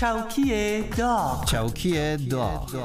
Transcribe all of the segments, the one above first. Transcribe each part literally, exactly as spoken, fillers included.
چوکی داغ. چوکی داغ.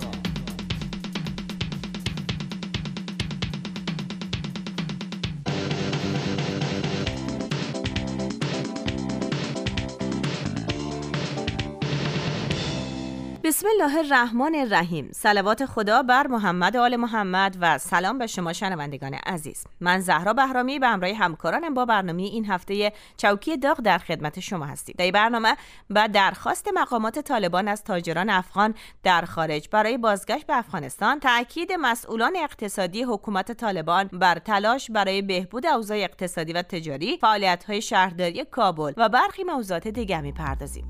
بسم الله الرحمن الرحیم. صلوات خدا بر محمد و آل محمد و سلام به شما شنوندگان عزیز. من زهرا بهرامی به همراه همکارانم با برنامه این هفته چوکی داغ در خدمت شما هستیم. در این برنامه با درخواست مقامات طالبان از تاجران افغان در خارج برای بازگشت به افغانستان، تأکید مسئولان اقتصادی حکومت طالبان بر تلاش برای بهبود اوضاع اقتصادی و تجاری، فعالیت‌های شهرداری کابل و برخی موضوعات دیگر می‌پردازیم.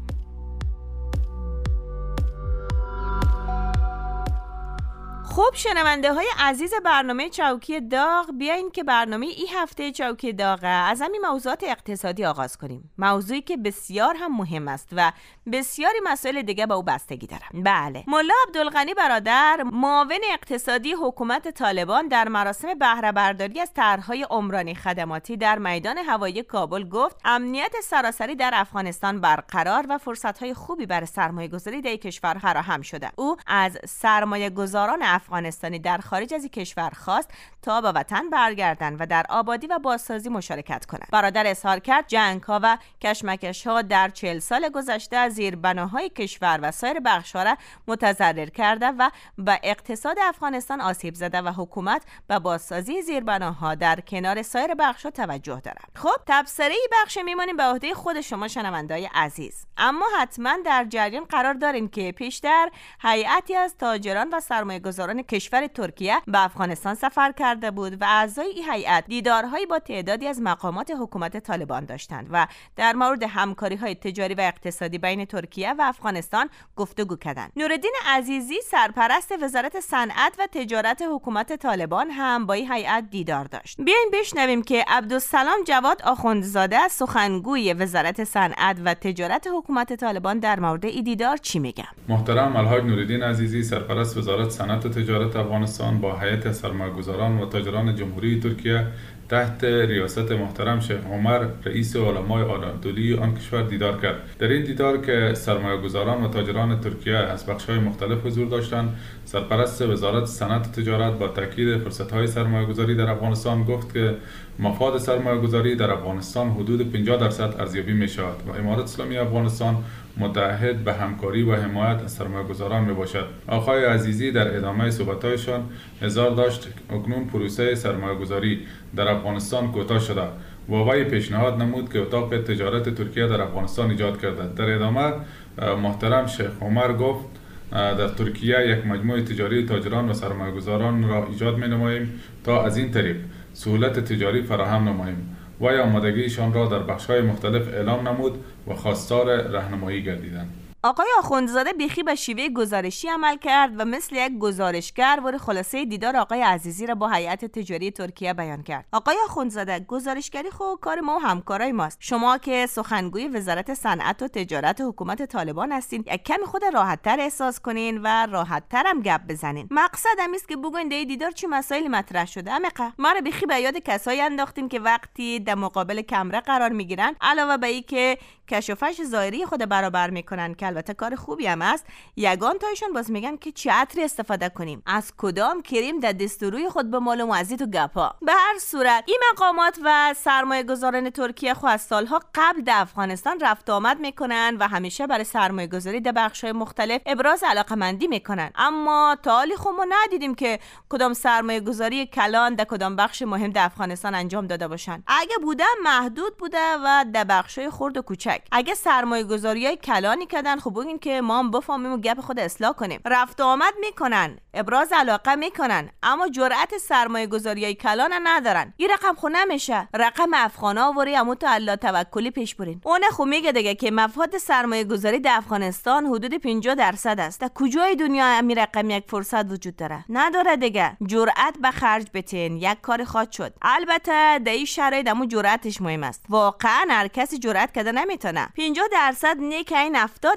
خب شنونده های عزیز برنامه چوکی داغ، بیاین که برنامه این هفته چوکی داغه از همین موضوعات اقتصادی آغاز کنیم. موضوعی که بسیار هم مهم است و بسیاری مسائل دیگه با او بستگی داره. بله، ملا عبدالغنی برادر، معاون اقتصادی حکومت طالبان، در مراسم بهره برداری از طرح‌های عمرانی خدماتی در میدان هوایی کابل گفت امنیت سراسری در افغانستان برقرار و فرصت‌های خوبی برای سرمایه‌گذاری در کشور فراهم شده. او از سرمایه‌گذاران افغانستانی در خارج از این کشور خواست تا به وطن برگردند و در آبادی و بازسازی مشارکت کنند. برادر اظهار کرد جنگ‌ها و کشمکش‌ها در چهل سال گذشته از زیربناهای کشور و سایر بخش‌ها را متضرر کرده و به اقتصاد افغانستان آسیب زده و حکومت به بازسازی زیربناها در کنار سایر بخش‌ها توجه دارد. خب تبصره این بخش میمونیم به عهده خود شما شنونده‌های عزیز، اما حتما در جریان قرار دارین که پیشتر هیئتی از تاجران و سرمایه‌گذاران کشور ترکیه به افغانستان سفر کرده بود و اعضای این هیئت دیدارهایی با تعدادی از مقامات حکومت طالبان داشتند و در مورد همکاری‌های تجاری و اقتصادی بین ترکیه و افغانستان گفتگو کردند. نورالدین عزیزی، سرپرست وزارت صنعت و تجارت حکومت طالبان، هم با این هیئت دیدار داشت. بیاین بشنویم که عبدالسلام جواد آخوندزاده، سخنگوی وزارت صنعت و تجارت حکومت طالبان، در مورد این دیدار چی میگه. محترم الحاج نورالدین عزیزی، سرپرست وزارت صنعت و تجارت افغانستان، با هیئت سرمایه‌گذاران و تاجران جمهوری ترکیه تحت ریاست محترم شیخ عمر رئیس علمای آنادولی آن کشور دیدار کرد. در این دیدار که سرمایه‌گذاران و تاجران ترکیه از بخش‌های مختلف حضور داشتند، سرپرست وزارت صنعت و تجارت با تاکید فرصت‌های سرمایه‌گذاری در افغانستان گفت که مفاد سرمایه‌گذاری در افغانستان حدود پنجاه درصد ارزیابی می‌شود و امارت اسلامی افغانستان متعهد به همکاری و حمایت از سرمایه‌گذاران میباشد. آقای عزیزی در ادامه صحبت‌هایشان اظهار داشت اکنون پروسه سرمایه‌گذاری در افغانستان کوتاه شده و وی پیشنهاد نمود که اتاق تجارت ترکیه در افغانستان ایجاد کرده. در ادامه محترم شیخ عمر گفت در ترکیه یک مجموعه تجاری تاجران و سرمایه‌گذاران را ایجاد می‌نماییم تا از این طریق سهولت تجاری فراهم نماییم. وی آمادگیشان را در بخش‌های مختلف اعلام نمود و خواستار راهنمایی گردیدند. آقای آخوندزاده بیخی به شیوه گزارشی عمل کرد و مثل یک گزارشگر ور خلاصه دیدار آقای عزیزی را با هیئت تجاری ترکیه بیان کرد. آقای آخوندزاده، گزارشگری خو کار ما و همکارای ماست. شما که سخنگوی وزارت صنعت و تجارت حکومت طالبان هستین، یک کمی خود راحت‌تر احساس کنین و راحت‌تر هم گپ بزنین. مقصد هم است که بگوین در دیدار چه مسائلی مطرح شده. امقه ما را بیخی به یاد کسایی انداختین که وقتی در مقابل کمره قرار میگیرن، علاوه بر اینکه کشفش ظاهری خود برابر میکنن که البته کار خوبی هم است، یگان تایشون باز میگن که چه عطری استفاده کنیم، از کدام کریم در دستوروی خود به مال معزی تو گپا. به هر صورت این مقامات و سرمایه گذاران ترکیه خو از سالها قبل در افغانستان رفت آمد میکنن و همیشه برای سرمایه گذاری در بخش‌های مختلف ابراز علاقه‌مندی میکنن، اما تا حالی خو ما ندیدیم که کدام سرمایه گذاری کلان در کدام بخش مهم در افغانستان انجام داده باشن. اگه بوده محدود بوده و در بخش‌های خرد و کوچک. اگه سرمایه گذاریای کلانی کردن، خب بگین که ما هم بفهمیم و گپ خود اصلاح کنیم. رفت آمد میکنن، ابراز علاقه میکنن، اما جرأت سرمایه گذاریای کلان ندارن. این رقم خو نمیشه. رقم افغانا وری امو تو الله توکلی پیش برین. اون خو میگه دیگه که مفاد سرمایه گذاری در افغانستان حدود پنجاه درصد است. در کجای دنیا همین رقم یک فرصت وجود داره؟ نداره دیگه. جرأت به خرج بتین، یک کار خاط شد. البته در این شرایط امو جرأتش مهم است. واقعا هر کسی جرأت کرده نمیتونه. پنجاه درصد نیک این هفتاد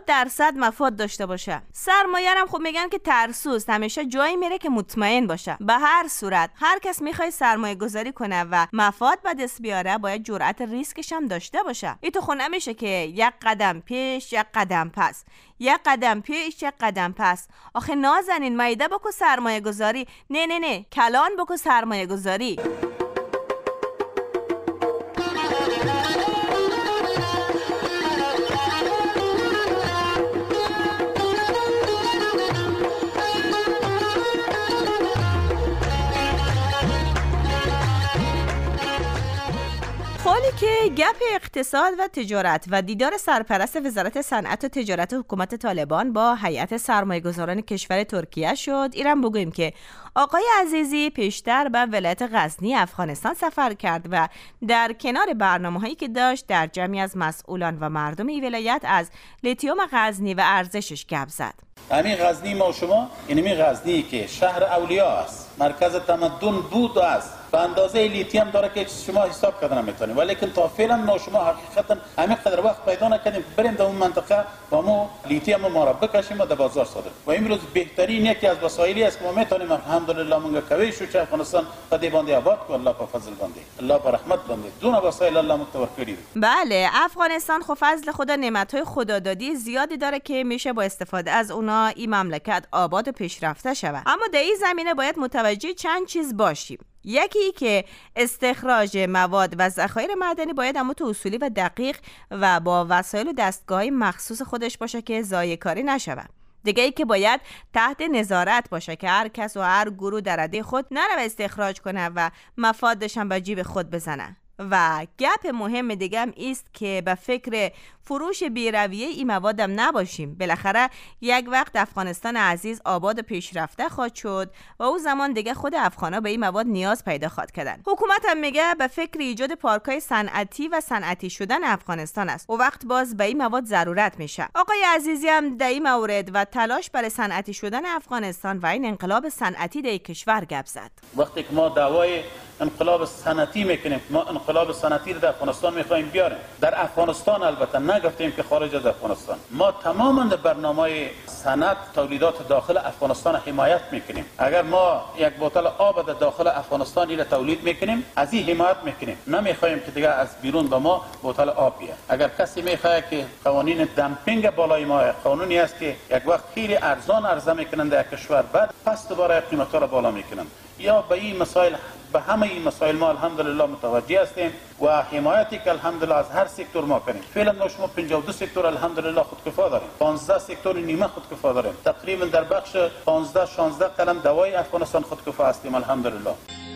درصد مفاد داشته باشه. سرمایه هم خب میگن که ترسوست، همیشه جایی میره که مطمئن باشه. به هر صورت هر کس میخواد سرمایه گذاری کنه و مفاد به دست بیاره باید جرأت ریسکش هم داشته باشه. این تو خود نمیشه که یک قدم پیش یک قدم پس، یک قدم پیش یک قدم پس. آخه نازنین میده بکو سرمایه گذاری، نه نه نه کلان بکو سرمایه گذاری. حالی که گپ اقتصاد و تجارت و دیدار سرپرست وزارت صنعت و تجارت حکومت طالبان با هیئت سرمایه‌گذاران کشور ترکیه شد، ایران بگوییم که آقای عزیزی پیشتر به ولایت غزنی افغانستان سفر کرد و در کنار برنامه‌هایی که داشت در جمعی از مسئولان و مردم این ولایت از لیتیوم غزنی و ارزشش گپ زد. همین غزنی ما شما، این همین غزنی که شهر اولیا است، مرکز تمدن بود است، به اندازه لیتیم داره که شما حساب کردن نمیتونیم، ولی که تا فعلا ما شما حقیقتا همین قدر وقت پیدا نکردیم بریم در اون منطقه و ما لیتیم ما را بکشیم و در بازار صادر. و امروز بهترین یکی از وسایلی است که ما میتونیم الحمدلله مونږ کوي شو چې افغانستان په دې باندې آباد کو، الله په فضل باندې، الله په رحمت باندې دونه وسایل الله متور کړی. بله افغانستان خو فضل خدا نعمت‌های خدادادی زیادی داره که میشه با استفاده از اونا این مملکت آباد و پیشرفته شود. اما در این زمینه باید متوجه چند چیز باشیم. یکی که استخراج مواد و ذخایر معدنی باید اما تو اصولی و دقیق و با وسایل و دستگاه‌های مخصوص خودش باشه که ضایع‌کاری نشود. دیگه ای که باید تحت نظارت باشه که هر کس و هر گروه در رده خود نره استخراج کنه و مفادش هم به جیب خود بزنه. و گپ مهم دیگه هم است که به فکر فروش بی‌رویه این مواد هم نباشیم. بالاخره یک وقت افغانستان عزیز آباد و پیشرفته خواهد شد و او زمان دیگه خود افغانا به این مواد نیاز پیدا خواهد کردن. حکومت هم میگه به فکر ایجاد پارک‌های صنعتی و صنعتی شدن افغانستان است. و وقت باز به این مواد ضرورت میشه. آقای عزیزی هم در این مورد و تلاش برای صنعتی شدن افغانستان و این انقلاب صنعتی در کشور گپ زد. وقتی که ما دعوای انقلاب صنعتی میکنیم، ما انقلاب صنعتی رو در افغانستان میخوایم بیاریم. در افغانستان البته نگفتیم که خارج از افغانستان. ما تماما در برنامه صنعت تولیدات داخل افغانستان حمایت میکنیم. اگر ما یک بوتل آب در داخل افغانستان را تولید میکنیم، از این حمایت میکنیم. نمیخوایم که دیگه از بیرون به ما بوتل آب بیاد. اگر کسی میخواد که قوانین دمپینگ بالای ما، قانونی است که یک وقت خیلی ارزان عرضه میکنند در کشور، بعد پس دوباره قیمتا را بالا میکنند، یا به این مسائل، به همه این مسائل ما الحمدلله متوجه هستیم و حمایتی که الحمدلله از هر سکتور ما کنیم. فعلا ما شما پنجاه و دو سکتور الحمدلله خودکفا داریم، پانزده سکتور نیمه خودکفا داریم، تقریبا در بخش پانزده شانزده قلم دوای افغانستان خودکفا هستیم الحمدلله.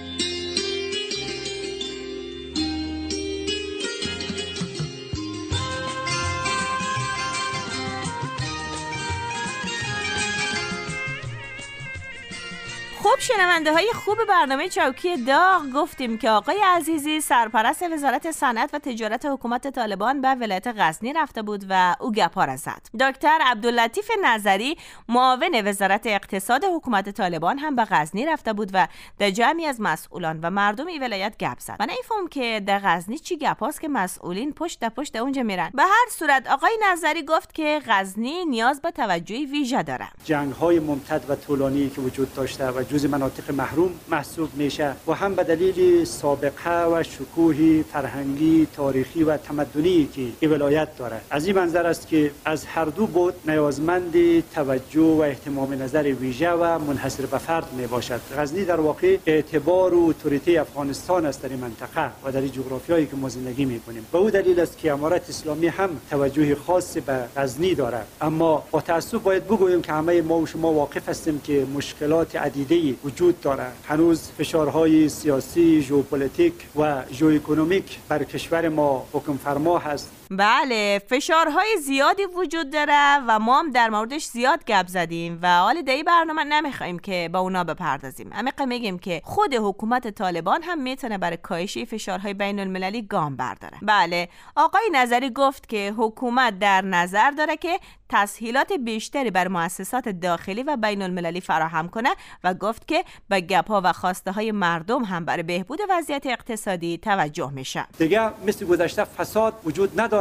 خب شنونده های خوب برنامه چوکی داغ، گفتیم که آقای عزیزی سرپرست وزارت صنعت و تجارت حکومت طالبان به ولایت غزنی رفته بود و او گپا را زد. دکتر عبداللطیف نظری معاون وزارت اقتصاد حکومت طالبان هم به غزنی رفته بود و در جمعی از مسئولان و مردم این ولایت گپ زد. من نمی‌فهمم که در غزنی چی گپاست که مسئولین پشت در پشت اونجا میرن. به هر صورت آقای نظری گفت که غزنی نیاز به توجه ویژه داره. جنگ‌های ممتد و طولانی که وجود داشته و جزء مناطق محروم محسوب میشه و هم به دلیل سابقه و شکوه فرهنگی، تاریخی و تمدنی که این ولایت داره. از این منظر است که از هر دو بود نیازمند توجه و اهتمام نظر ویژه و منحصر به فرد می باشد. غزنی در واقع اعتبار و اتوریته افغانستان است در این منطقه و در این جغرافیایی که ما زندگی میکنیم. به او دلیل است که امارت اسلامی هم توجه خاص به غزنی دارد. اما با تأسف باید بگوییم که همه ما و شما واقف هستیم که مشکلات عدیده وجود دارد. هنوز فشارهای سیاسی، ژئوپلیتیک و ژئواکونومیک بر کشور ما حکم فرما هست. بله فشارهای زیادی وجود داره و ما هم در موردش زیاد گپ زدیم و حال در این برنامه نمیخوایم که با اونا بپردازیم. عمیق میگیم که خود حکومت طالبان هم میتونه برای کاهش فشارهای بین المللی گام برداره. بله آقای نظری گفت که حکومت در نظر داره که تسهیلات بیشتری بر مؤسسات داخلی و بین المللی فراهم کنه و گفت که به گپ‌ها و خواسته های مردم هم برای بهبود وضعیت اقتصادی توجه میشه. دیگه مثل گذشته فساد وجود نداره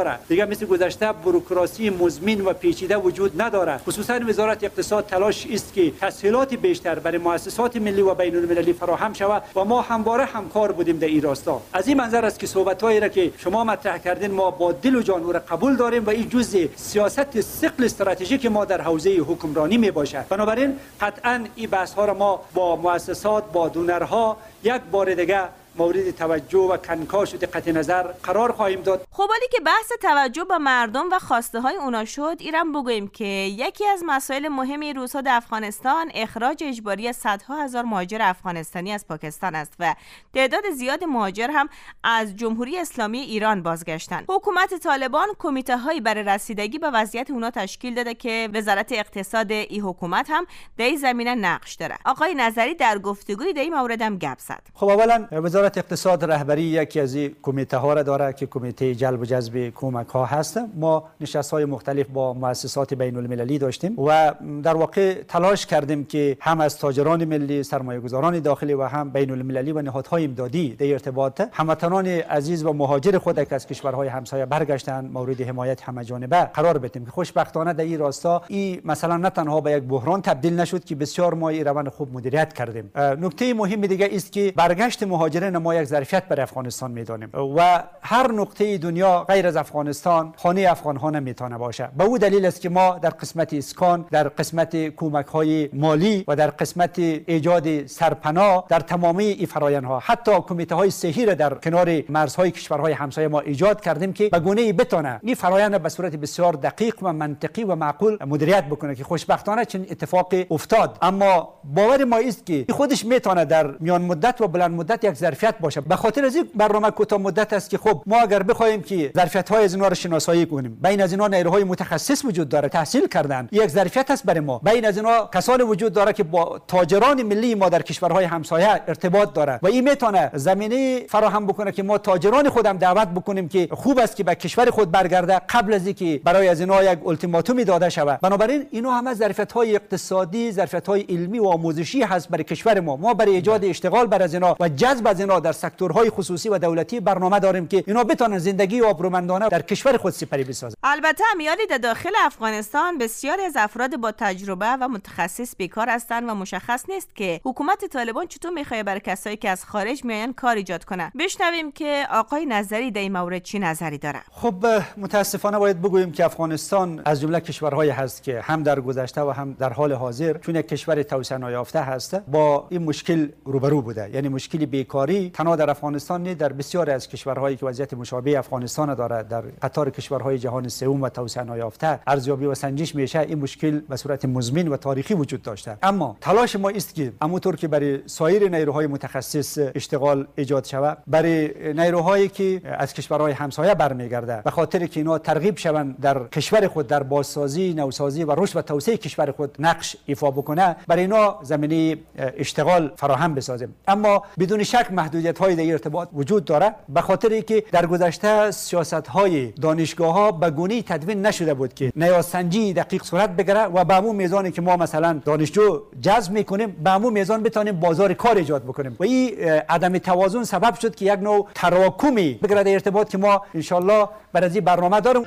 نداره. دیگه مثل گذشته بوروکراسی مزمن و پیچیده وجود نداره. خصوصا وزارت اقتصاد تلاش است که تسهیلات بیشتر برای مؤسسات ملی و بین المللی فراهم شود و ما همواره همکار بودیم در این راستا. از این منظر است که صحبت‌هایی را که شما مطرح کردین ما با دل و جان قبول داریم و این جزء سیاست ثقل استراتژیک ما در حوزه حکمرانی می باشد. بنابراین قطعا این بحث ها را ما با مؤسسات با دونرها یک بار دیگه مورد توجه و کنکاش و دقت نظر قرار خواهیم داد. خب حالی که بحث توجه به مردم و خواسته های اونا شد، ایران بگوییم که یکی از مسائل مهمی روس‌ها در افغانستان اخراج اجباری صدها هزار مهاجر افغانستانی از پاکستان است و تعداد زیاد مهاجر هم از جمهوری اسلامی ایران بازگشتند. حکومت طالبان کمیته هایی برای رسیدگی به وضعیت اونا تشکیل داده که وزارت اقتصاد این حکومت هم در این زمینه نقش داره. آقای نظری در گفتگوی در این مورد هم گپ زد. خب اولا وزارت اقتصاد رهبری یکی از این کمیته ها را داره که کمیته جلب و جذب کمک ها هست. ما نشست های مختلف با مؤسسات بین المللی داشتیم و در واقع تلاش کردیم که هم از تاجران ملی، سرمایه گذاران داخلی و هم بین المللی و نهادهای امدادی در ارتباط هموطنان عزیز و مهاجر خود که از کشورهای همسایه برگشتن مورد حمایت همه‌جانبه قرار بدیم که خوشبختانه در این راستا این مثلا نه تنها به یک بحران تبدیل نشد که بسیار ما این روند خوب مدیریت کردیم. نکته مهم دیگه است که برگشت مهاجران ما یک ظرفیت برای افغانستان میدانیم و هر نقطه دنیا غیر از افغانستان خانه افغان ها نمیتونه باشه. به او دلیل است که ما در قسمت اسکان، در قسمت کمک های مالی و در قسمت ایجاد سرپناه در تمامی این فرآیند ها حتی کمیته های صحی را در کنار مرزهای کشورهای همسایه ما ایجاد کردیم که به گونه‌ای بتونه این فرآیند به صورت بسیار دقیق و منطقی و معقول مدیریت بکنه که خوشبختانه چنین اتفاقی افتاد. اما باور ما است که خودش میتونه در میان مدت و بلند مدت یک ظرفیت باشه. به خاطر از این برنامه کوتاه مدت است که خب ما اگر بخوایم که ظرفیت‌های از اینا رو شناسایی کنیم، بین از اینا نیروهای متخصص وجود داره، تحصیل کردن، یک ظرفیت است برای ما. بین از اینا کسانی وجود داره که با تاجران ملی ما در کشورهای همسایه ارتباط داره و این میتونه زمینه فراهم بکنه که ما تاجران خودم دعوت بکنیم که خوب است که به کشور خود برگرده قبل از اینکه برای از اینا یک التیماتومی داده شود. بنابراین اینا همه ظرفیت‌های اقتصادی، ظرفیت‌های علمی و آموزشی هست برای کشور ما. ما برای ایجاد اشتغال برای از اینا و جذب از اینا در سکتورهای خصوصی و دولتی برنامه داریم که اینا بتونن زندگی آبرومندانه در کشور خود سپری بسازند. البته امیالی در داخل افغانستان بسیاری از افراد با تجربه و متخصص بیکار هستند و مشخص نیست که حکومت طالبان چطور میخواد برای کسایی که از خارج میاین کار ایجاد کنه. بشنویم که آقای نظری در این مورد چی نظری داره. خب متاسفانه باید بگوییم که افغانستان از جمله کشورهایی هست که هم در گذشته و هم در حال حاضر چون یک کشور توسعه نیافته هست با این مشکل روبرو بوده. یعنی مشکل بیکاری تنها در افغانستان نه، در بسیاری از کشورهایی که وضعیت مشابه افغانستان داره در قطار کشورهای جهان سوم و توسعه نیافته ارزیابی و سنجش میشه این مشکل به صورت مزمن و تاریخی وجود داشته. اما تلاش ما است که همونطور که برای سایر نیروهای متخصص اشتغال ایجاد شود، برای نیروهایی که از کشورهای همسایه برمیگرده به خاطر که اینا ترغیب شوند در کشور خود در بازسازی، نوسازی و رشد و توسعه کشور خود نقش ایفا بکنه، برای اینا زمینه اشتغال فراهم بسازیم. اما بدون شک محدودیت‌های در ارتباط وجود داره به خاطر اینکه در گذشته سیاست‌های دانشگاه‌ها به گونه‌ای تدوین نشده بود که نیازسنجی دقیق صورت بگیره و به همون میزانی که ما مثلا دانشجو جذب می‌کنیم به همون میزان بتونیم بازار کار ایجاد بکنیم و این عدم توازن سبب شد که یک نوع تراکمی بگیره در ارتباط که ما ان شاءالله برای این برنامه داریم.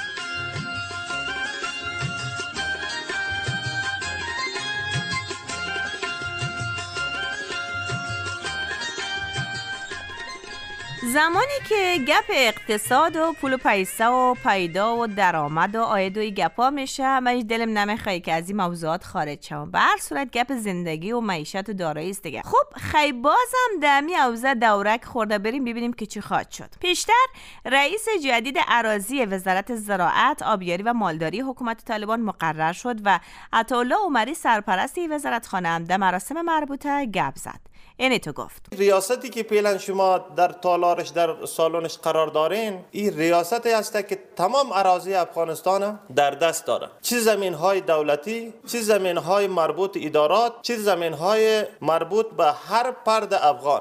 زمانی که گپ اقتصاد و پول و پیسه و پیدا و درآمد و عاید و گپا میشه، من دلم نمیخواد که از این موضوعات خارج شم. به هر صورت گپ زندگی و معیشت و دارایی است دیگه. خب خی بازم دمی اوزه دورک خورده، بریم ببینیم که چی خواهد شد. پیشتر رئیس جدید اراضی وزارت زراعت، آبیاری و مالداری حکومت طالبان مقرر شد و عطاالله عمری سرپرست وزارتخانه هم در مراسم مربوطه گپ زد. اینی تو گفت ریاستی که پیلن شما در تالارش در سالنش قرار دارین، این ریاستی است که تمام اراضی افغانستان در دست داره، چه زمین های دولتی، چه زمین های مربوط ادارات، چه زمین های مربوط به هر فرد افغان.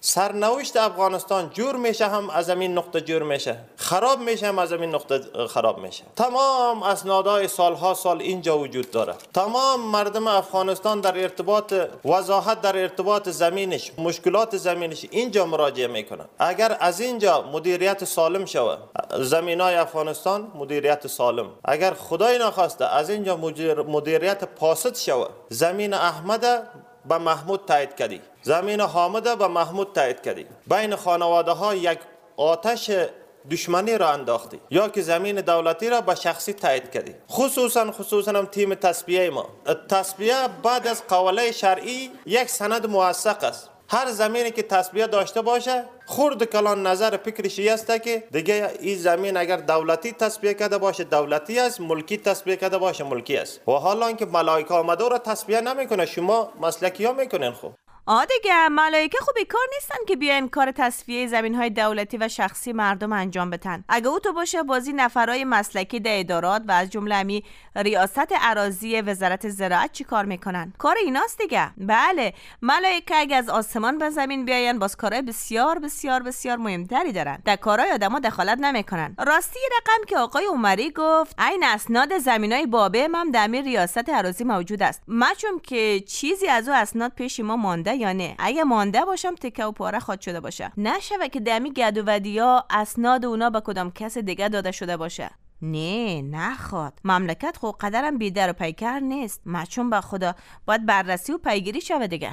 سرنوشت افغانستان جور میشه هم از این نقطه جور میشه، خراب میشه هم از این نقطه خراب میشه. تمام اسنادهای سالها سال اینجا وجود داره. تمام مردم افغانستان در ارتباط وضاحت در ارتباط زمینش، مشکلات زمینش اینجا مراجعه میکنن. اگر از اینجا مدیریت سالم شود زمینای افغانستان، مدیریت سالم، اگر خدای نخواسته از اینجا مدیریت فاسد شود، زمین احمد به محمود تایید کردی، زمین حامد به محمود تایید کردی، بین خانواده ها یک آتش دشمنی را انداختی، یا که زمین دولتی را به شخصی تایید کردی. خصوصا خصوصا هم تیم تصفیه ما، تصفیه بعد از قوله شرعی یک سند موثق است. هر زمینی که تصفیه داشته باشه خورد کلان نظر فکرشی است که دیگه این زمین اگر دولتی تصفیه کرده باشه دولتی است، ملکی تصفیه کرده باشه ملکی است. و حالا اینکه ملائکه آمده را تصفیه نمیکنه، شما مسلکی ها میکنین. خب آه دیگه ملائکه خوبی کار نیستن که بیاین کار تصفیه زمین‌های دولتی و شخصی مردم انجام بدن. اگه او تو باشه بازی نفرای مسلکی در ادارات و از جمله امی ریاست اراضی وزارت زراعت چی کار میکنن؟ کار ایناست دیگه. بله، ملائکه اگه از آسمان به زمین بیاین باز کارهای بسیار بسیار بسیار مهمتری دارن. در کارهای آدما دخالت نمیکنن. راستی رقم که آقای عمری گفت عین اسناد زمینای بابه هم در ریاست اراضی موجود است. مچم که چیزی از او اسناد پیش ما مانده یا نه؟ اگه مانده باشم تکه و پاره خود شده باشه. نشوه که دمی گد و ودیا اسناد اونا به کدام کس دیگه داده شده باشه. نه نخواد. مملکت خود قدرم بیدر و پیکر نیست. مچون به خدا باید بررسی و پیگیری شوه دیگه.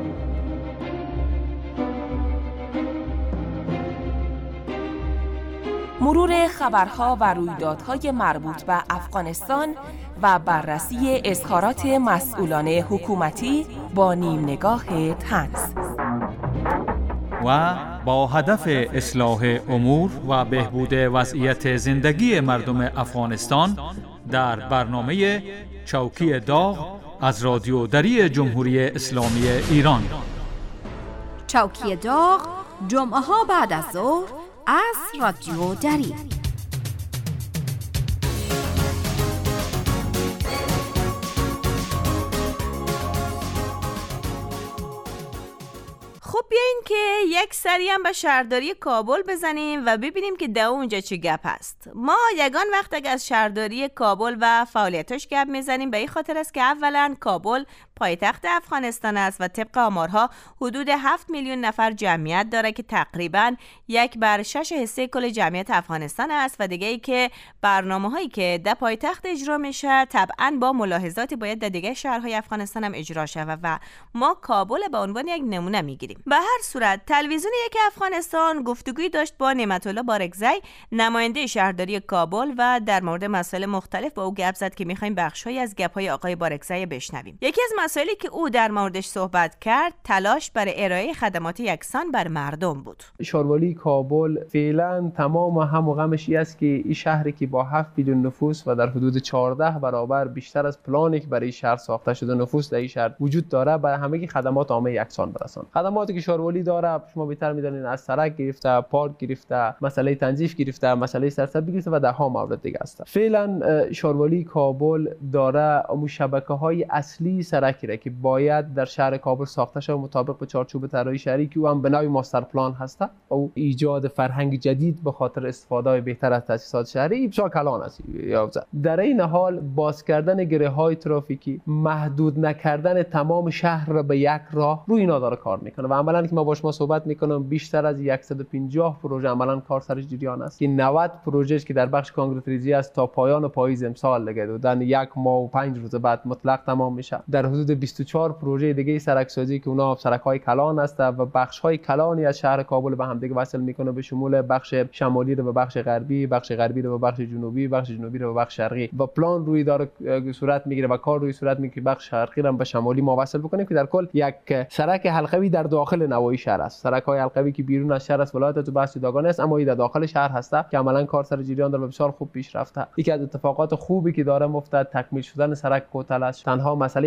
مرور خبرها و رویدادهای مربوط به افغانستان و بررسی اظهارات مسئولان حکومتی با نیم نگاه طنز و با هدف اصلاح امور و بهبود وضعیت زندگی مردم افغانستان در برنامه چوکی داغ از رادیو دری جمهوری اسلامی ایران. چوکی داغ جمعه ها بعد از ظهر از رادیو دری. خب بیاین که یک سری هم به شهرداری کابل بزنیم و ببینیم که در اونجا چه گپ هست. ما یگان وقت اگه از شهرداری کابل و فعالیتش گپ میزنیم به این خاطر است که اولا کابل پایتخت افغانستان است و طبق آمارها حدود هفت میلیون نفر جمعیت داره که تقریباً یک بر شش حصه کل جمعیت افغانستان است و دیگه ای که برنامه هایی که در پایتخت اجرا میشه طبعاً با ملاحظاتی باید در دیگه شهرهای افغانستان هم اجرا شود و ما کابل به عنوان یک نمونه میگیریم. به هر صورت تلویزیون یک افغانستان گفتگویی داشت با نعمت الله بارکزی نماینده شهرداری کابل و در مورد مسائل مختلف با او گپ زد که می‌خوایم بخش‌هایی از گپ‌های آقای بارکزی بشنویم. یکی از مسائلی که او در موردش صحبت کرد تلاش برای ارائه خدمات یکسان بر مردم بود. شاروالی کابل فعلا تمام هم و غمش است که این شهری که با هفت میلیون نفوس و در حدود چهارده برابر بیشتر از پلانی که برای شهر ساخته شده نفوس در این شهر وجود داره برای همه خدمات عامه یکسان برسان. خدماتی که شاروالی داره شما بهتر میدونید از سرک گرفته، پارک گرفته، مسئله تنظیف گرفته، مسئله سرسبزی گرفته و ده ها مورد دیگه است. فعلا شاروالی کابل داره اون شبکه‌های اصلی سرکی را که باید در شهر کابل ساخته شود مطابق به چارچوب طراحی شهری که او هم بنای ماستر پلان هست او ایجاد فرهنگ جدید به خاطر استفاده بهتر از تاسیسات شهری بسیار کلان است. در این حال باز کردن گره‌های ترافیکی، محدود نکردن تمام شهر را به یک راه روی اینا داره کار میکنه و عملاً که ما با شما صحبت میکنم بیشتر از صد و پنجاه پروژه عملاً کار سرش جریان است که نود پروژه که در بخش کانکریت ریزی است تا پایان پاییز امسال دیگه دادن یک ماه و پنج روز بعد مطلق تمام میشه. در حدود بیست و چهار پروژه دیگه سرک سازی که اونا سرک‌های کلان است و بخش‌های کلانی از شهر کابل به هم دیگه وصل میکنه به شمول بخش شمالی رو به بخش غربی، بخش غربی رو به بخش جنوبی، بخش جنوبی رو به بخش شرقی و پلان روی داره صورت میگیره و کار روی صورت میگیره که بخش شرقی رو به شمالی ما وصل بکنیم که در کل یک سرک حلقوی در داخل نوای شهر است. سرک‌های حلقوی که بیرون از شهر است ولایت تو بحث داغانه است اما این در داخل شهر هست که عملاً کار سر جریان داره و بسیار خوب پیش رفته. یکی از اتفاقات خوبی که داره مفتد تکمیل شدن سرک کوتل است. تنها مسئله وصل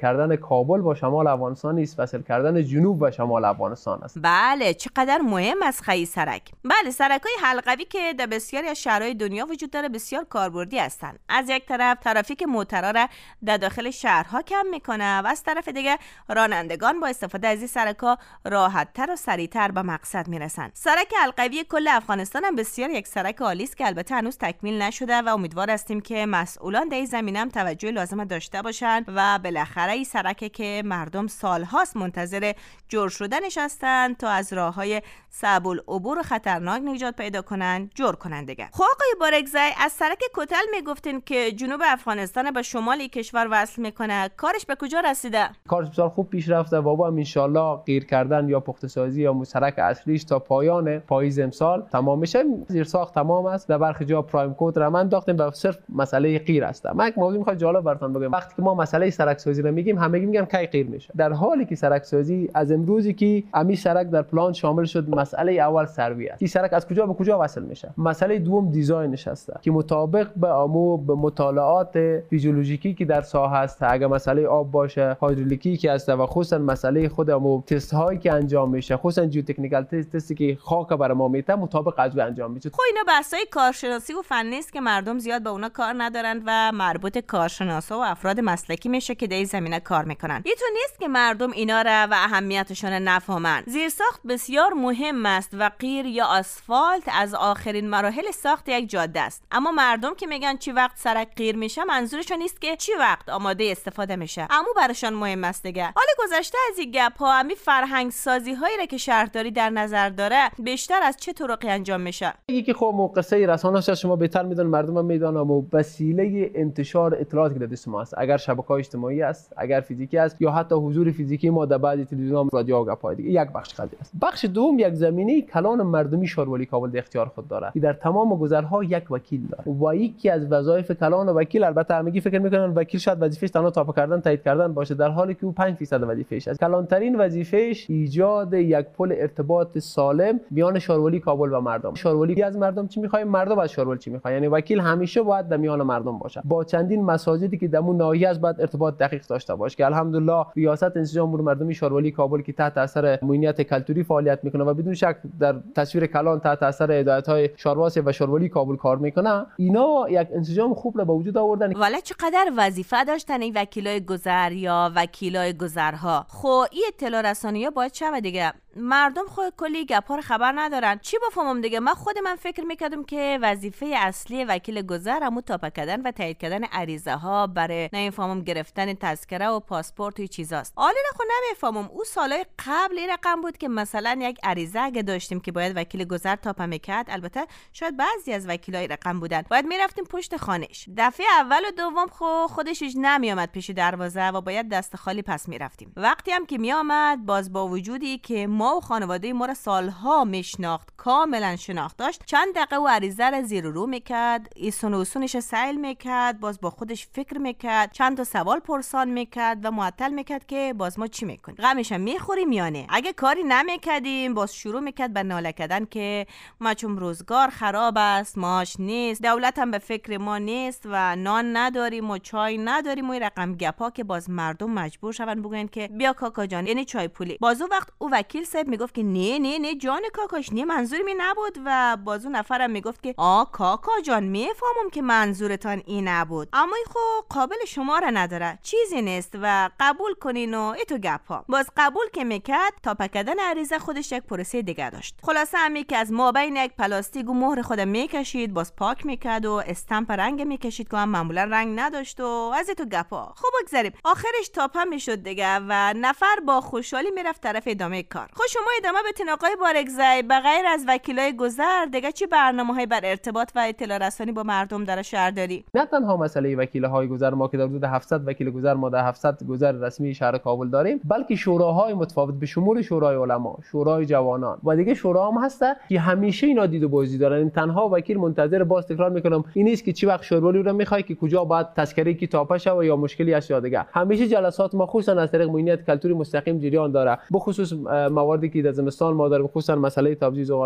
کردن کابل با شمال افغانستان نیست، وصل کردن جنوب و شمال افغانستان است. بله، چقدر مهم است خی سرک. بله، سرک‌های حلقوی که در بسیاری از شهرهای دنیا وجود داره بسیار کاربردی هستند. از یک طرف ترافیک موترها را در داخل شهرها کم میکنه و از طرف دیگه رانندگان با استفاده از این سرک‌ها راحت‌تر و سریع‌تر به مقصد میرسن. سرک حلقوی کل افغانستان هم بسیار یک سرک عالی است که البته هنوز تکمیل نشده و امیدوار هستیم که مسئولان در این زمینه هم توجه لازم داشته باشند و بالاخره این سرکی که مردم سال‌هاست منتظر جور شدنش هستند تا از راه‌های صعب العبور و خطرناک نجات پیدا کنند جور کنند دیگه. خب آقای بارگزای، از سرک کتل میگفتین که جنوب افغانستان به شمال کشور وصل میکنه، کارش به کجا رسیده؟ کارش بسیار خوب پیش رفته و با ان شاءالله قیر کردن یا پخته سازی یا سرک اصلیش تا پایان پاییز امسال تمام میشه. زیر ساخت تمام است. در برخی جا پرایم کد را من انداختیم و صرف مسئله قیر است. من یک موضوع میخوام جالب براتون بگم. وقتی که ما مسئله سرک سازی رو میگیم همه میگن کی قیر میشه، در حالی که سرک سازی از امروزی که امی سرک در پلان شامل شد، مسئله اول سروی است. این سرک از کجا به کجا وصل میشه. مسئله دوم دیزاینش است که مطابق به امو به مطالعات فیزیولوژیکی که در ساحه است، اگر مسئله آب باشه، هایدرولیکی که است و خصوصا مسئله خود امو تست هایی که انجام میشه، خصوصا جیوتکنیکال تست تستی که خاک برای ما میته مطابق از انجام میشه. خب اینا بحثای کارشناسی و فنی است که مردم زیاد به اونا کار ندارند و مربوط کارشناسا و افراد مسلکی میشه که در این زمینه کار میکنن. یه تو نیست که مردم اینا را و اهمیتشون نفهمن. زیرساخت بسیار مهم است و قیر یا آسفالت از آخرین مراحل ساخت یک جاده است. اما مردم که میگن چی وقت سرک قیر میشه، منظورشون نیست که چی وقت آماده استفاده میشه، اما براشون مهم است دیگه. حالا گذشته از این گپ ها، امی فرهنگ سازی هایی را که شهرداری در نظر داره بیشتر از چه طرقی انجام میشه؟ یکی خب قصه رسانه است، شما بهتر میدونن، مردم هم میدونن، اما وسیله انتشار اطلاعات که در دست ما است، اگر شبکه‌های اجتماعی است، اگر فیزیکی است یا حتی حضور فیزیکی ما در بعضی تلویزیون، رادیو و گپ‌های دیگه، یک بخش قضیه است. بخش دوم یک زمینه کلان مردمی شارولی کابل در اختیار خود داره که در تمام گذرها یک وکیل داره و یکی از وظایف کلان و وکیل، البته همگی فکر میکنن وکیل شاید وظیفه‌اش تنها تاپ کردن تایید کردن باشه، در حالی که او پنج درصد وظیفه‌اش است. کلانترین وظیفه‌اش ایجاد یک پل ارتباط سالم میان شارولی کابل و مردم. شارولی از مردم چی می‌خواد، مردم از شارولی چی می‌خواد. یعنی وکیل همیشه باید در میان مردم باشه، با چندین مساجدی که در اون ناحیه است باید ارتباط دقیق داشته باشه که الحمدلله ریاست انسجام امور مردمی شارولی کابل که تحت اثر امنیت کلتوری فعالیت میکنه و بدون شک در تصویر کلان تحت اثر هدایت‌های شارواس و شارولی کابل کار میکنه، اینا یک انسجام خوب را به وجود آوردن. والا چقدر وظیفه داشتن این وکیلای گذر یا وکیلای گذرها. خب این اطلاع رسانی‌ها باید چه دیگه، مردم خود کلی گپا رو خبر ندارن. چی بفهمم دیگه؟ من خود من فکر میکردم که وظیفه اصلی وکیل گذر همون تاپ کردن و تایید کردن عریضه ها برای نمیفهمم گرفتن تذکره و پاسپورت و چیزاست. حالا خب نمیفهمم او سالای قبل این رقم بود که مثلا یک عریضه اگه داشتیم که باید وکیل گذر تاپ میکرد، البته شاید بعضی از وکیلای رقم بودن، باید میرفتیم پشت خانش. دفعه اول و دوم خب خودش نمیامد پیش دروازه و باید دست خالی پس میرفتیم. وقتی هم که میامد باز با وجودی که ما و خانواده ما را سالها میشناخت، کاملا شناخت داشت، چند دقیقه و عریضه را زیر و رو میکرد، ایسون و اصونش سیل میکرد، باز با خودش فکر میکرد، چند تا سوال پرسان میکرد و معطل میکرد که باز ما چی میکنیم. غمش میخوریم یا نه. اگه کاری نمیکردیم باز شروع میکرد به ناله کردن که ما چون روزگار خراب است، ماش نیست، دولت هم به فکر ما نیست و نان نداریم و چای نداریم و این رقم گپا که باز مردم مجبور شون بگن که بیا کاکا جان، یعنی چای پولی. باز اون وقت او وکیل صاحب میگفت که نه نه نه جان کاکاش، نه منظور می نبود و باز اون نفرم میگفت که آ کاکا جان میفهمم که منظورتان این نبود، اما این خب قابل شما را نداره، چیزی نیست و قبول کنین و ایتو گپا. باز قبول که میکرد تا پکدن عریضه خودش یک پروسه دیگه داشت. خلاصه همی که از مابین یک پلاستیک و مهر خود میکشید، باز پاک میکرد و استمپ رنگ میکشید که هم معمولا رنگ نداشت و از ایتو گپا. خب بگذاریم آخرش تاپ هم میشد دیگه و نفر با خوشحالی میرفت طرف ادامه کار. خب شما ادامه بتین آقای بارگزای، به غیر از وکیلای گذر دیگه چی برنامه‌های بر ارتباط و اطلاع رسانی با مردم در شهرداری؟ نه تنها مسئله وکیل‌های گذر، ما که در حدود هفتصد وکیل گذر ما در هفتصد گذر رسمی شهر کابل داریم، بلکه شوراهای متفاوت به شمول شورای علما، شورای جوانان و دیگه شورا هم هست که همیشه اینا دید و بازی دارن. این تنها وکیل منتظر، باز تکرار میکنم، این نیست که چی وقت شورولی رو میخوای که کجا باید تذکره کی تاپ شه و یا مشکلی است یا دیگه. همیشه جلسات ما خصوصا از طریق امنیت کلتوری مستقیم جریان داره، به خصوص مواردی که در زمستان ما داریم، خصوصا مسئله تبعیض و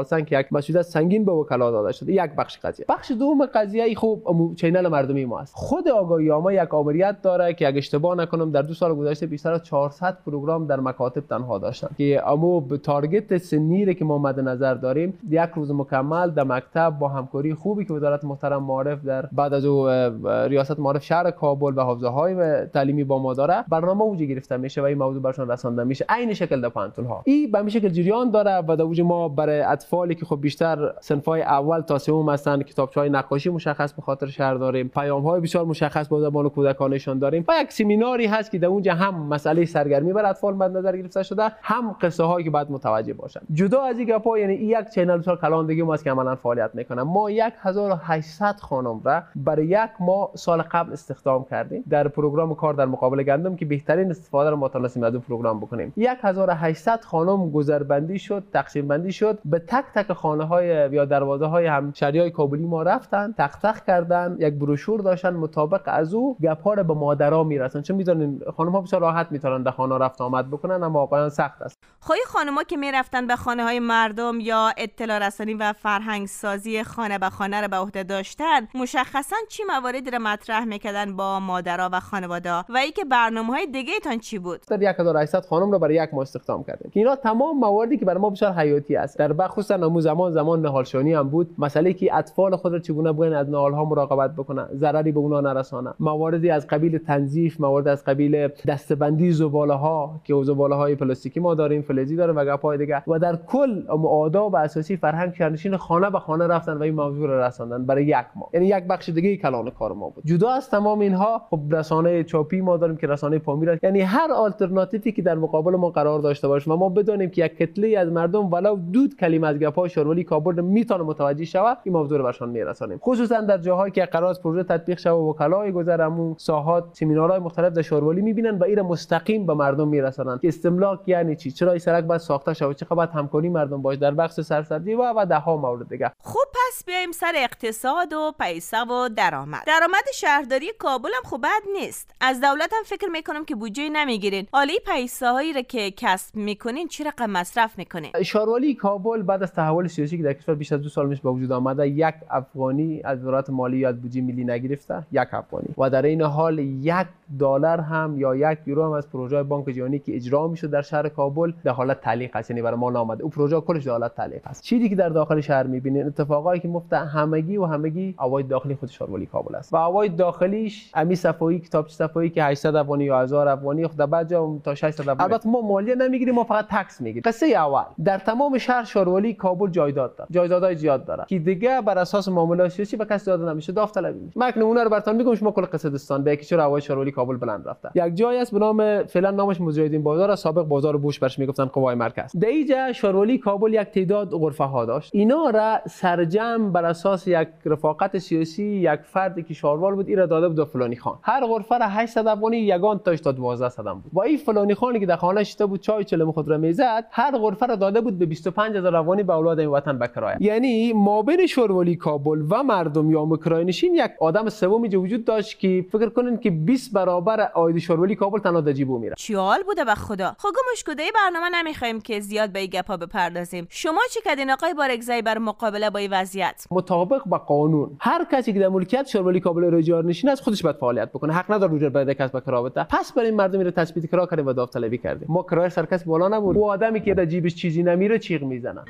افغانستان که یک مسئولیت سنگین به وکلا داده شده. یک بخش قضیه. بخش دوم قضیه خوب چینل مردمی ما است. خود آگاهی‌نامه یک آمریت داره که اگه اشتباه نکنم در دو سال گذشته بیشتر از چهارصد پروگرام در مکاتب تنها داشتن که اما به تارگت سنی که ما مد نظر داریم یک روز مکمل در مکتب با همکاری خوبی که وزارت محترم معارف در بعد از او ریاست معارف شهر کابل و حوزه‌های تعلیمی با ما داره برنامه اوج گرفته میشه و این موضوع برشون رسانده میشه. عین شکل در پانتون‌ها این به همین شکل جریان داره و در اوج ما برای اطفالی که خب بیشتر صنف‌های اول تا سوم هستن کتابچه‌های نقاشی مشخص به خاطر شهر داریم، پیام‌های بسیار مشخص با زبان کودکانشان داریم و یک سمیناری هست که در اونجا هم مسئله سرگرمی بر اطفال مد نظر گرفته شده، هم قصه هایی که باید متوجه باشن. جدا از این گپا یعنی این یک چینل بسیار کلان دیگه ما است که عملاً فعالیت میکنه. ما هزار و هشتصد خانم را برای یک ماه سال قبل استخدام کردیم در پروگرام کار در مقابل گندم که بهترین استفاده را متناسب از پروگرام بکنیم. هزار و هشتصد خانم گذربندی شد، تقسیم بندی شد، به تک تک خانه های یا دروازه های همشهریای کابلی ما رفتن، تق تق کردن، یک بروشور داشتن مطابق از او گپا را به مادرها میرسن. چون میدونین خانم ها بسیار راحت میتونن در خانه رفت آمد بکنن اما واقعا سخت است. خواهی خانوما که میرفتن به خانه های مردم یا اطلاع رسانی و فرهنگ سازی خانه به خانه را به عهده داشتن مشخصا چی مواردی را مطرح میکردن با مادرها و خانواده و اینکه برنامه‌های دیگه تان چی بود؟ در هزار و هشتصد خانم را برای یک ماه استخدام کردیم که اینا تمام مواردی که برای ما بسیار حیاتی است. در بخصوص نمو زمان زمان نهالشانی هم بود، مسئله که اطفال خود را چگونه باید از نهال‌ها مراقبت بکنن، ضرری به اونها نرسانن، مواردی از قبیل تنظیف، موارد از قبیل دسته‌بندی زباله‌ها که زباله‌های پلاستیکی ما داریم، فلزی داریم و گپ‌های دیگه و در کل آداب اساسی فرهنگ شهرنشین خانه به خانه رفتن و این موضوع را رساندن برای یک ماه. یعنی یک بخش دیگه کلان کار ما بود. جدا از تمام اینها خب رسانه چاپی ما داریم که رسانه پامیر، یعنی هر آلترناتیوی که در مقابل ما قرار داشته باشه و ما بدونیم که یک کتله از مردم ولو دود کلمه از گپ‌های شورولی کابل میتونه متوجه شود، این موضوع رو برشان میرسانیم. خصوصا در جاهایی که قرار است پروژه تطبیق شود و وکلای گذرمون ساحات سمینارهای مختلف در شورولی میبینن و اینا مستقیم به مردم میرسانن که استملاک یعنی چی، چرا این سرک باید ساخته شود، چه باید همکاری مردم باشه در بخش سرسبزی و و ده ها مورد دیگه. خب پس بیایم سر اقتصاد و پیسه و درآمد. درآمد شهرداری کابل هم خوب بد نیست. از دولت هم فکر میکنم که بودجه نمیگیرین. حالا پیسه هایی را که کسب میکنین چی رقم مصرف میکنین؟ شهرولی کابل بعد از تحول سیاسی که در کشور بیش از دو سال پیش به وجود آمده یک افغانی از وزارت مالیه از بودجه ملی نگرفته، یک افغانی، و در این حال یک دلار هم یا یک یورو هم از پروژه بانک جهانی که اجرا میشد در شهر کابل در حالت تعلیق است، یعنی برای ما نامده. اون پروژه کلش در حالت تعلیق است. چیزی که در داخل شهر میبینین اتفاقایی که مفت همگی و همگی اوای داخلی خود شهرولی کابل است و اوای داخلیش امی صفایی کتابچه صفایی که هشتصد افغانی یا هزار افغانی خود بعد جا تا ششصد افغانی. البته ما مالیه نمیگیریم، ما فقط تکس میگیریم. قصه اول در تمام شهر شهرولی کابل جایداد داره، جایدادهای زیاد داره که دیگه بر اساس معاملات سیاسی به کسی داده نمیشه، داوطلبی میشه. مکنون اونها رو براتون میگم شما کل قصه دستان به چرا هوای شهرولی کابل بلند رفته. یک جایی است به نام فعلا نامش مجاهدین بازار، سابق بازار بوش برش میگفتن قوای مرکز. در اینجا شهرولی کابل یک تعداد غرفه ها داشت. اینا را سرجم بر اساس یک رفاقت سیاسی یک فردی که شهروال بود ایرا داده بود فلانی خان. هر غرفه را هشتصد افغانی یگان تاش تا دوازده صدم بود. و این فلانی خانی که در خانه شته بود چای چلم خود را میزد، هر غرفه را داده بود به بیست و پنج هزار افغانی به اولاد این وطن به کرایه. یعنی مابین شهرولی کابل و مردم یا کرایه نشین یک آدم سومی وجود داشت که فکر کنن که بیست برابر عاید شهرولی کابل تنها در جیبو میره. چیال بوده به خدا. خب مشکوده برنامه نمیخوایم که زیاد به این گپا بپردازیم. شما چی کردین آقای بارگزایی بر مقابله با این وضعیت؟ مطابق با قانون هر کسی که در ملکیت شهرولی کابل رجار نشین از خودش باید فعالیت بکنه، حق نداره روجر بده کس به کرا بده. پس برای مردم رو تثبیت کرا کردیم و داوطلبی کردیم. ما کرای سرکس بالا نبود. او آدمی که در جیبش چیزی نمیره چیغ میزنه.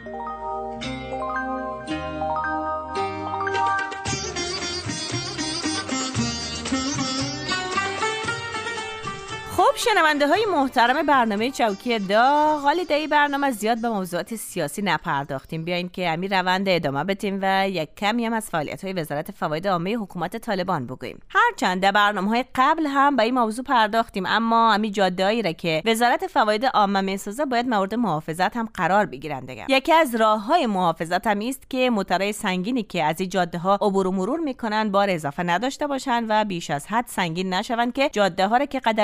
خب شنونده های محترم برنامه چوکی داغ، حالی در این برنامه زیاد به موضوعات سیاسی نپرداختیم. بیاین که همین روند ادامه بدیم و یک کمی هم از فعالیت های وزارت فواید عامه حکومت طالبان بگوییم. هرچند در برنامه های قبل هم به این موضوع پرداختیم، اما همین جاده‌ای را که وزارت فواید عامه میسازه باید مورد محافظت هم قرار بگیرند دیگه. یکی از راه‌های محافظت هم است که موتورهای سنگینی که از این جاده‌ها عبور و مرور میکنن بار اضافه نداشته باشند و بیش از حد سنگین نشوند که جاده‌ها را که قدر برای ساخت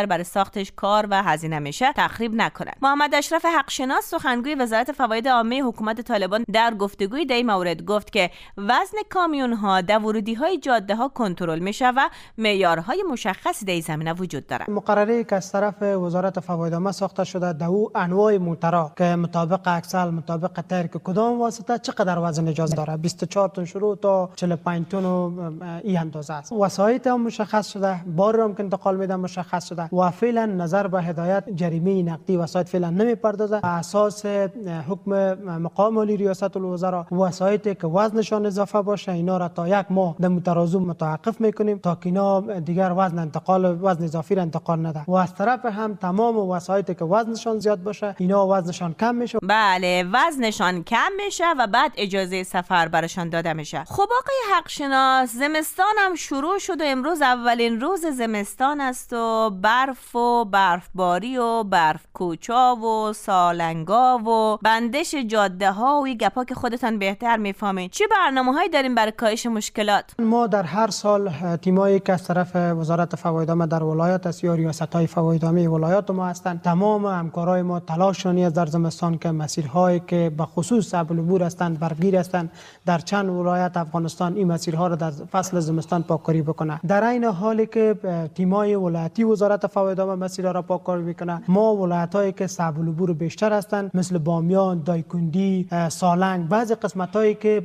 ساختش کار و هزینه میشه تخریب نکنن. محمد اشرف حقشناس سخنگوی وزارت فواید عامه حکومت طالبان در گفتگوی در این مورد گفت که وزن کامیون ها در ورودی های جاده ها کنترل میشه و معیارهای مشخصی در این زمینه وجود داره. مقرری که از طرف وزارت فواید عامه ساخته شده در او انواع موترها که مطابق اکسل مطابق تیر که کدام واسطه چقدر وزن اجازه داره، بیست و چهار تن شروع تا چهل و پنج تن و این اندازه است. وسایط هم مشخص شده، بار هم که انتقال میده مشخص شده و فعلا نظر به هدایت جریمه نقدی وسایط فعلا نمیپردازه. اساس حکم مقام عالی ریاست الوزراء وسایطی که وزنشان اضافه باشه اینا را تا یک ماه در مترازو متوقف میکنیم تا که اینا دیگر وزن انتقال وزن اضافی را انتقال نده و از طرف هم تمام وسایطی که وزنشان زیاد باشه اینا وزنشان کم میشه. بله وزنشان کم میشه و بعد اجازه سفر براشان داده میشه. خب آقای حقشناس زمستان هم شروع شد و امروز اولین روز زمستان است و برف و برفباری و برف کوچا و سالنگا و بندش جاده ها و این گپا که خودتان بهتر میفهمید. چه برنامه‌هایی داریم برای کاهش مشکلات؟ ما در هر سال تیمایی که از طرف وزارت فواید عامه در ولایات است یا ریاست‌های فواید عامه ولایات ما هستند، تمام همکارای ما تلاشانی است در زمستان که مسیرهایی که به خصوص صعب العبور هستند برگیر هستند در چند ولایت افغانستان این مسیرها را در فصل زمستان پاککاری بکنه. در این حالی که تیمای ولایتی وزارت فواید عامه مسیرها را پاککاری میکنه، ما ولایت‌هایی که صعب العبور بیشتر هستند مثل بامیان، دایکندی، سالنگ، بعضی قسمت‌هایی که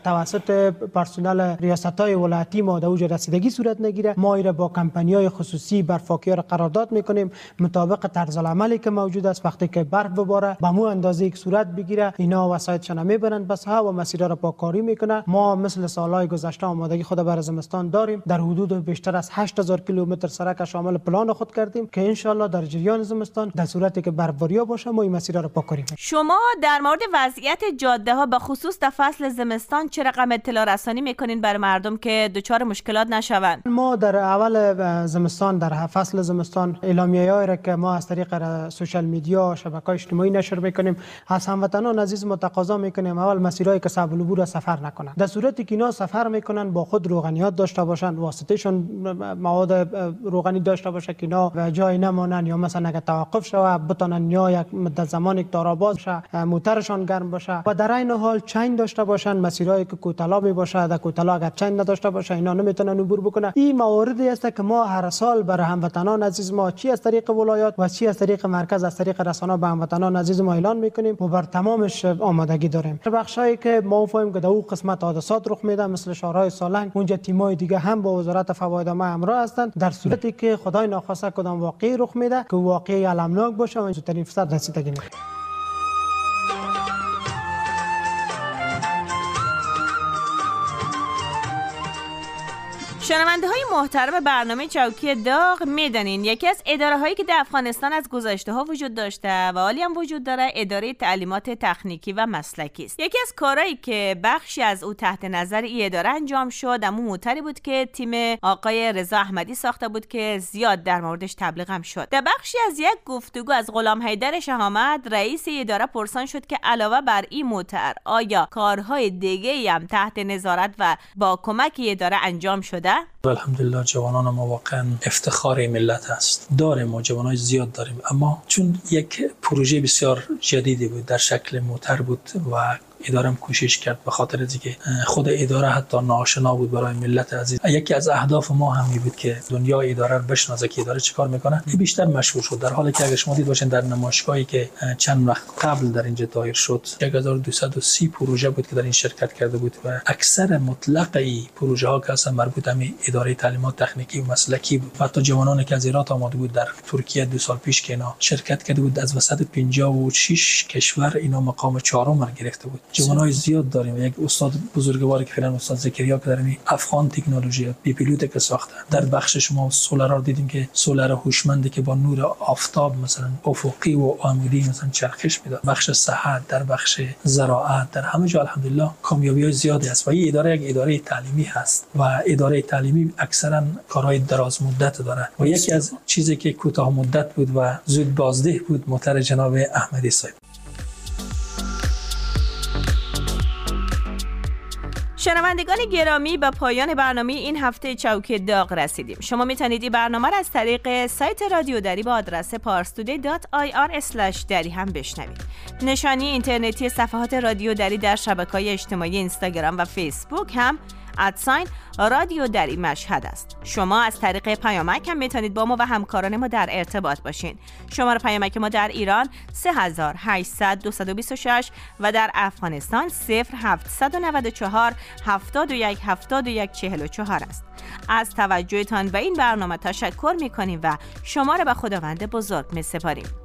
توسط پرسنل ریاست‌های ولایتی ما در اوج رسیدگی صورت نگیره، ما ایره با کمپانی‌های خصوصی برفاکی را قرارداد میکنیم مطابق طرز العملی که موجود است. وقتی که برف بباره به مو اندازه یک صورت بگیره اینا وسایطشان میبرند بس ها و مسیرها را پاککاری میکنه. ما مثل سالهای گذشته آمادگی خود برای زمستان داریم، در حدود بیشتر از هشت هزار کیلومتر سرک شامل پلان خود کردیم که ان شاء الله در جریان زمستان در صورتی که برفباری باشه ما این مسیرها را پاککاری میکنیم. شما در مورد وضعیت جاده ها به خصوص در فصل زمستان چه رقم اطلاع رسانی میکنین برای مردم که دچار مشکلات نشوند؟ ما در اول زمستان در فصل زمستان اعلامیه‌ای را که ما از طریق سوشال میدیا شبکه‌های اجتماعی نشر میکنیم از هموطنان عزیز متقاضا میکنیم اول مسیرهایی که صعب العبور سفر نکنند. در صورتی که اینا سفر میکنن با خود روغنیات داشته باشند، واسطهشون مواد روغنی داشته باشه که اینا جای نمانن یا مثلا اگه توقف شوه بتونن یا یک مدت زمانی که دارآباد شه موترشان گرم باشه و در این حال چین داشته باشن. مسیرهایی که کوتاه می باشه در کوتاه اگر چین نداشته باشه اینا نمیتونن عبور بکنن. این مواردی است که ما هر سال برای هموطنان عزیز ما چی از طریق ولایات و چی از طریق مرکز از طریق رسانه‌ها به هموطنان عزیز ما اعلان میکنیم و بر تمامش آمادگی داریم. بخشایی که ما فهمیم که در اون قسمت حادثات رخ میده مثل شهرهای سالنگ اونجا تیمای دیگه هم با وزارت فواید عامه همراه هستند. در صورتی که خدای ناخواسته کدام واقعی رخ میده که واقعی المناک باشه و زودترین فرصت رسیدگی میکنه. شنونده های محترم برنامه چوکی داغ میدانین یکی از اداره هایی که در افغانستان از گذشته ها وجود داشته و حالی هم وجود داره اداره تعلیمات تکنیکی و مسلکی است. یکی از کارهایی که بخشی از او تحت نظر این اداره انجام شد امون موتری بود که تیم آقای رضا احمدی ساخته بود که زیاد در موردش تبلیغ هم شد. در بخشی از یک گفتگو از غلام حیدر شهامت رئیس اداره پرسان شد که علاوه بر این موتر آیا کارهای دیگه هم تحت نظارت و با کمک اداره انجام شده؟ الحمدلله جوانان ما واقعا افتخار ملت است. داریم ما جوانای زیاد داریم اما چون یک پروژه بسیار جدیدی بود در شکل موتر بود و اداره کوشش کرد به خاطر اینکه خود اداره حتی ناآشنا بود برای ملت عزیز. یکی از اهداف ما هم بود که دنیا اداره رو بشناسه که اداره چیکار میکنه. این بیشتر مشهور شد در حالی که اگه شما دید باشین در نمایشگاهی که چند وقت قبل در اینجا دایر شد یک هزار و دویست و سی پروژه بود که در این شرکت کرده بود و اکثر مطلق ای پروژه ها که اصلا مربوط به اداره تعلیمات تکنیکی و مسلکی بود. حتی جوانانی که از ایران آمده بود در ترکیه دو سال پیش که اینا شرکت کرده بود از وسط پنجاه و شش کشور اینا مقام چهارم را گرفته بود. جوانای زیاد داریم. یک استاد بزرگواری که فعلا استاد زکریا که در این افغان تکنولوژی بی پیلوت که ساخته در بخش شما سولار رو دیدیم که سولار هوشمندی که با نور آفتاب مثلا افقی و عمودی مثلا چرخش میده. بخش صحت در بخش زراعت در همه جا الحمدلله کامیابی‌های زیادی است و این اداره یک اداره تعلیمی هست و اداره تعلیمی اکثرا کارهای دراز مدت داره و یکی از چیزی که کوتاه مدت بود و زود بازده بود موتر جناب احمدی صاحب. شنوندگان گرامی، به پایان برنامه این هفته چوکی داغ رسیدیم. شما میتونید این برنامه را از طریق سایت رادیو دری با آدرس پارستودی دات آی آر اسلش دری هم بشنوید. نشانی اینترنتی صفحات رادیو دری در شبکه‌های اجتماعی اینستاگرام و فیسبوک هم ادساین رادیو دری مشهد است. شما از طریق پیامک هم میتونید با ما و همکاران ما در ارتباط باشین. شماره پیامک ما در ایران سه هزار و هشتصد دویست و بیست و شش و در افغانستان صفر هفتصد و نود و چهار هفتاد و یک هفتاد و یک چهل و چهار است. از توجهتان به این برنامه تشکر میکنیم و شما را به خداوند بزرگ میسپاریم.